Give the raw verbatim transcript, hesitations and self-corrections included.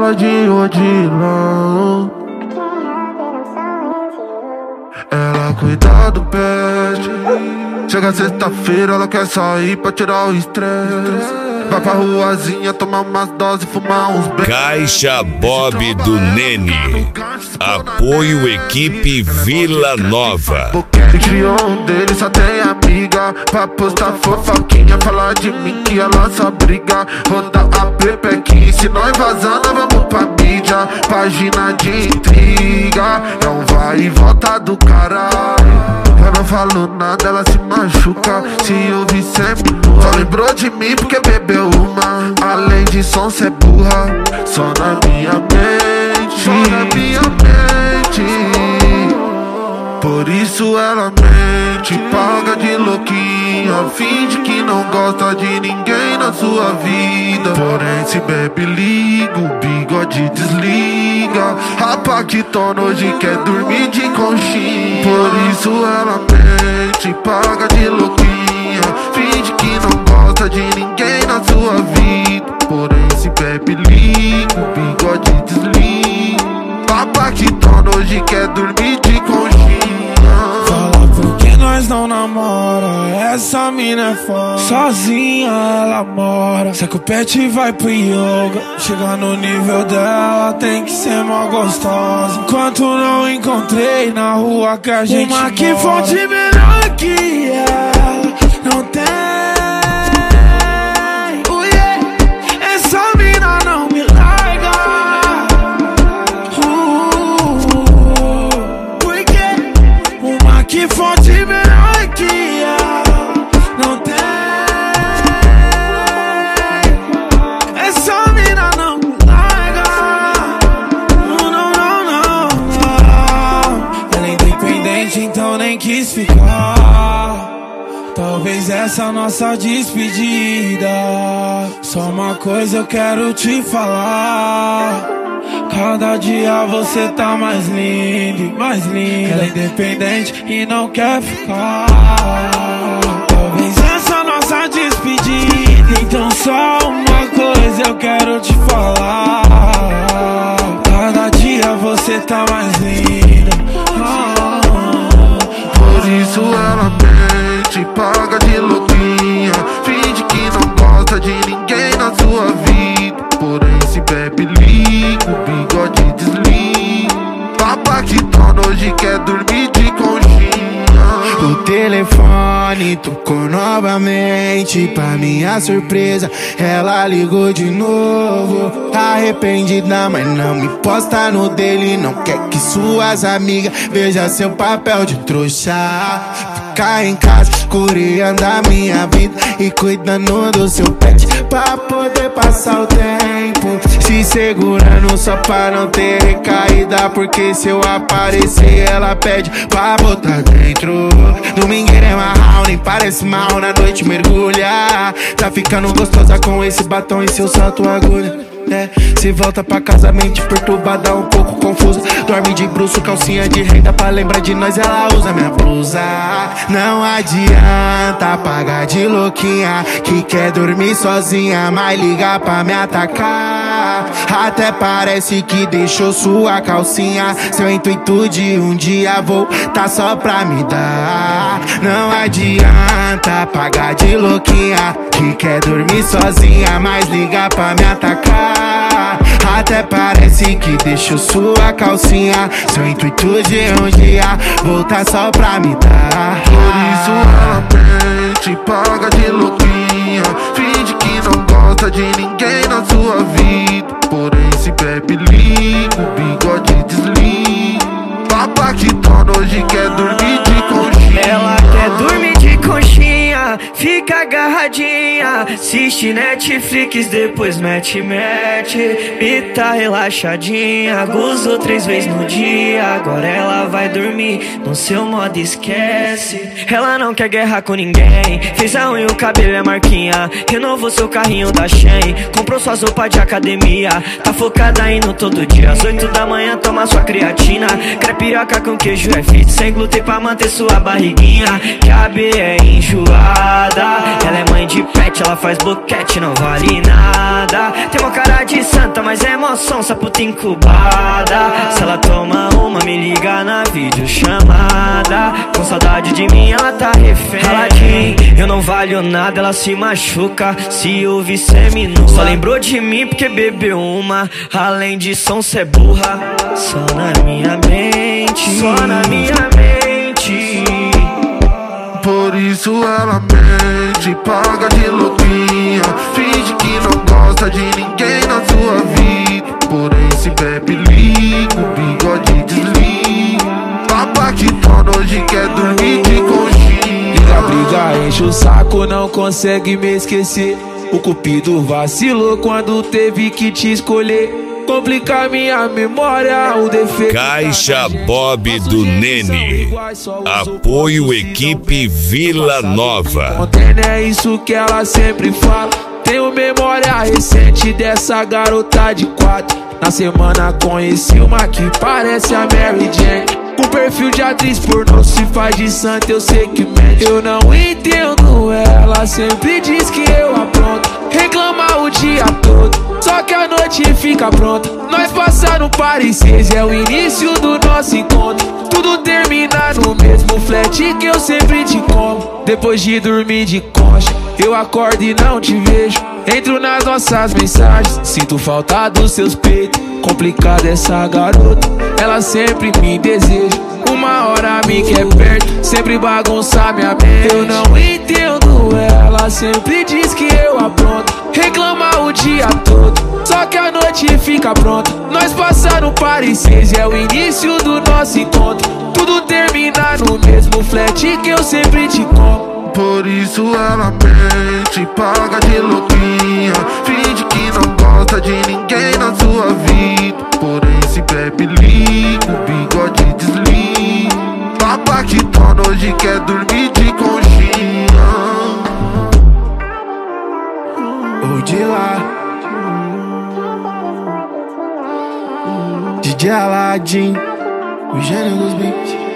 ela de odilão. Ela cuida do pet. Chega sexta-feira, ela quer sair pra tirar o estresse. Vai pra ruazinha, tomar umas doses, fumar uns be... Caixa Bob do Nene. Apoio equipe Vila Nova. E criou um deles, só tem amiga. Pra postar fofoquinha, falar de mim que ela só briga. Roda a pepequinha, se nós vazar, nós vamos pra mídia. Página de intriga, é um vai e volta do caralho. Eu não falo nada, ela se machuca. Se ouvir sempre nua. Só lembrou de mim porque bebeu uma. Além de som, cê é burra. Só na minha mente, só na minha mente. Por isso ela mente, paga de louquinha. Finge que não gosta de ninguém na sua vida. Porém se bebe liga, o bigode desliga. A Paquitona hoje quer dormir de conchinha. Por isso ela mente, paga de louquinha. Finge que não gosta de ninguém na sua vida. Porém se bebe liga, o bigode desliga. A Paquitona hoje quer dormir de conchinha. Fala porque nós não namora, essa mina é foda. Sozinha ela mora. Se o pet vai pro yoga, chegar no nível dela tem que ser mó gostosa. Enquanto não encontrei na rua que a gente uma que fonte melhor que ela não tem. Oh yeah. Essa mina não me larga. uh, Porque uma que fonte melhor que ela não tem. Essa mina não me larga. Não, não, não, não, não. Ela é independente, então nem quis ficar. Talvez essa nossa despedida. Só uma coisa eu quero te falar. Cada dia você tá mais linda, mais linda. Ela é independente e não quer ficar. Talvez essa nossa despedida. Então só uma coisa eu quero te falar. Cada dia você tá mais linda. ah, Por isso ela mente, paga de louquinha. Finge que não gosta de ninguém na sua vida. Porém se bebe liga, o bigode desliga. A Paquitona hoje quer dormir de conchinha. O telefone tocou novamente. Pra minha surpresa, ela ligou de novo. Arrependida, mas não me posta no dele. Não quer que suas amigas vejam seu papel de trouxa. Ficar em casa, curiando a minha vida e cuidando do seu pet, pra poder passar o tempo, se segurando só pra não ter recaída. Porque se eu aparecer, ela pede pra botar dentro. Domingueira é marral, nem parece mal, na noite mergulha. Tá ficando gostosa com esse batom e seu salto agulha. É, se volta pra casa, mente perturbada, um pouco confusa. Dorme de bruço, calcinha de renda. Pra lembrar de nós, ela usa minha blusa. Não adianta pagar de louquinha, que quer dormir sozinha, mas liga pra me atacar. Até parece que deixou sua calcinha. Seu intuito de um dia voltar só pra me dar. Não adianta pagar de louquinha, que quer dormir sozinha, mas liga pra me atacar. Até parece que deixou sua calcinha. Seu intuito de um dia voltar só pra me dar. Por isso ela mente, paga de louquinha. Finge que não gosta de ninguém na sua vida. Porém se bebe liga, o bigode desliga. A Paquitona hoje quer dormir de conchinha. Ela quer dormir de conchinha, fica agarradinha, assiste Netflix, depois mete, mete. E tá relaxadinha, gozou três vezes no dia. Agora ela vai dormir no seu modo esquece. Ela não quer guerra com ninguém, fez a unha, o cabelo é marquinha. Renovou seu carrinho da Shein, comprou suas roupas de academia. Tá focada indo todo dia, às oito da manhã toma sua creatina. Quer piroca com queijo é fit, sem glúten pra manter sua barriguinha. Que a B é enjoada, Ela é mãe de pet, ela faz boquete, não vale nada. Tem uma cara de santa, mas é emoção, essa puta incubada. Se ela toma uma, me liga na videochamada. Com saudade de mim, ela tá refém. Raladinho, eu não valho nada, ela se machuca se ouvir seminu. Só lembrou de mim porque bebeu uma. Além de som, cê é burra. Só na minha mente, só na minha mente. Por isso ela mente, paga de louquinha, finge que não gosta de ninguém na sua vida. Porém se bebe liga, o bigode desliga. Papa que torna hoje quer dormir de conchinha. Briga, briga, enche o saco, não consegue me esquecer. O cupido vacilou quando teve que te escolher. Complicar minha memória, o defeito. Caixa Bob do Nene. Apoio equipe Vila Nova. Contendo é isso que ela sempre fala. Tenho memória recente dessa garota de quatro. Na semana conheci uma que parece a Mary Jane. Com perfil de atriz pornô, se faz de santa, eu sei que mente. Eu não entendo ela, sempre diz que eu apronto. Reclama o dia todo, só que a noite fica pronta. Nós passar no Paris seis, é o início do nosso encontro. Tudo termina no mesmo flat que eu sempre te como. Depois de dormir de concha, eu acordo e não te vejo. Entro nas nossas mensagens, sinto falta dos seus peitos. Complicada essa garota, ela sempre me deseja. Uma hora me quer perto, sempre bagunça minha mente. Eu não entendo ela, sempre diz que eu apronto. Reclama o dia todo, só que a noite fica pronta. Nós passar no Paris seis, é o início do nosso encontro. Tudo termina no mesmo flat que eu sempre te como. Por isso ela mente, paga de louquinha, finge que não gosta de ninguém na sua vida. Porém se bebe liga, o bigode desliga. Papa que torna hoje quer dormir de conchinha. O de lá, D J Aladdin, o gênio dos beats.